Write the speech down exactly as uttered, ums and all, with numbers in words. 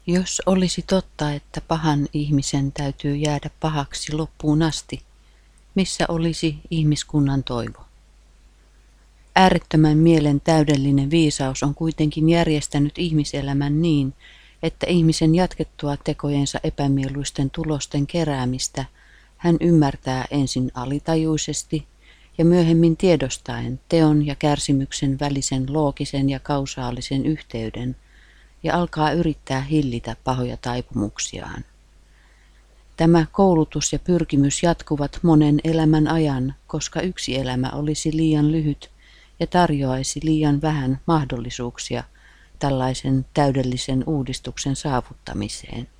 Jos olisi totta, että pahan ihmisen täytyy jäädä pahaksi loppuun asti, missä olisi ihmiskunnan toivo? Äärettömän mielen täydellinen viisaus on kuitenkin järjestänyt ihmiselämän niin, että ihmisen jatkettua tekojensa epämieluisten tulosten keräämistä hän ymmärtää ensin alitajuisesti ja myöhemmin tiedostaen teon ja kärsimyksen välisen loogisen ja kausaalisen yhteyden ja alkaa yrittää hillitä pahoja taipumuksiaan. Tämä koulutus ja pyrkimys jatkuvat monen elämän ajan, koska yksi elämä olisi liian lyhyt ja tarjoaisi liian vähän mahdollisuuksia tällaisen täydellisen uudistuksen saavuttamiseen.